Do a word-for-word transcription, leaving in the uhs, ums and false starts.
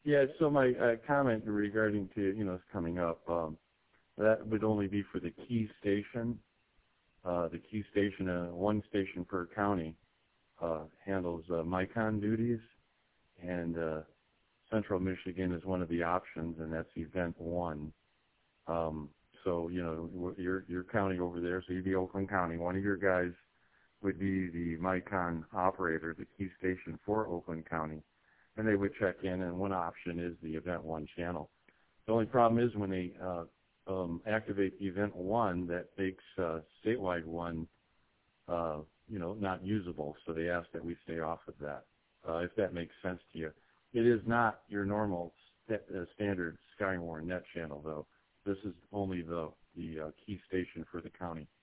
Yeah, so my uh, comment regarding to, you know, it's coming up, um, that would only be for the key station. Uh, the key station, uh, one station per county, uh, handles uh, MICON duties, and uh, Central Michigan is one of the options, and that's Event One. Um, so, you know, your your county over there, so you'd be Oakland County. One of your guys would be the MICON operator, the key station for Oakland County, and they would check in, and one option is the Event One channel. The only problem is when they uh, um, activate Event One, that makes uh, statewide one, uh, you know, not usable. So they ask that we stay off of that, uh, if that makes sense to you. It is not your normal st uh, standard Skywarn net channel, though. This is only the the uh, key station for the county.